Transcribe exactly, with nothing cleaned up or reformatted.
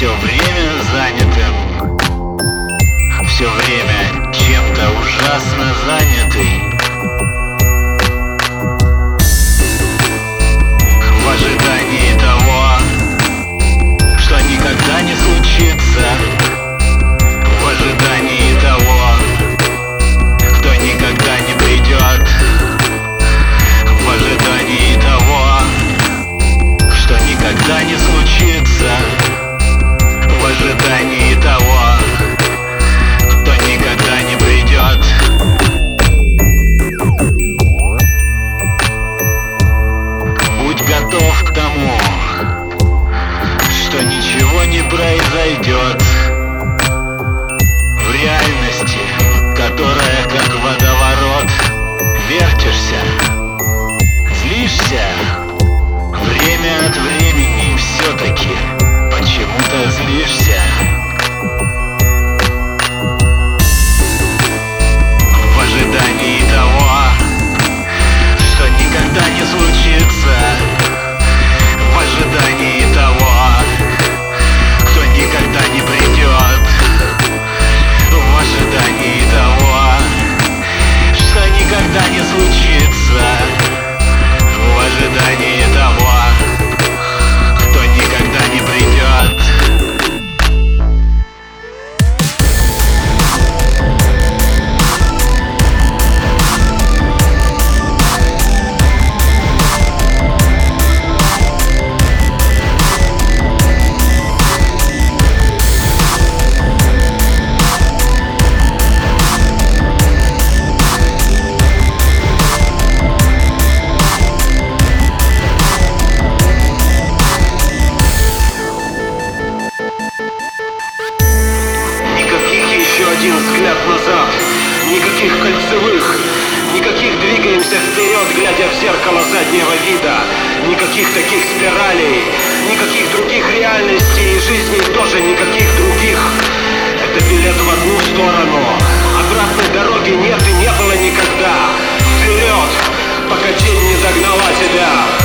все время занятым, все время чем-то ужасно занятый, в ожидании того, что никогда не случится, в ожидании того, кто никогда не придет, в ожидании того, что никогда не случится, в ожидании того, кто никогда не придет. Будь готов к тому, что ничего не произойдет в реальности, которая как водоворот. Вертишься, злишься, время от времени все-таки почему-то злишься, в ожидании того, что никогда не случится, в ожидании того, кто никогда не придет, в ожидании того, что никогда не случится, в ожидании того, кто никогда не придет. Один взгляд назад, никаких кольцевых, никаких двигаемся вперед, глядя в зеркало заднего вида, никаких таких спиралей, никаких других реальностей и жизней тоже никаких других. Это билет в одну сторону, обратной дороги нет и не было никогда. Вперед, пока тень не догнала тебя.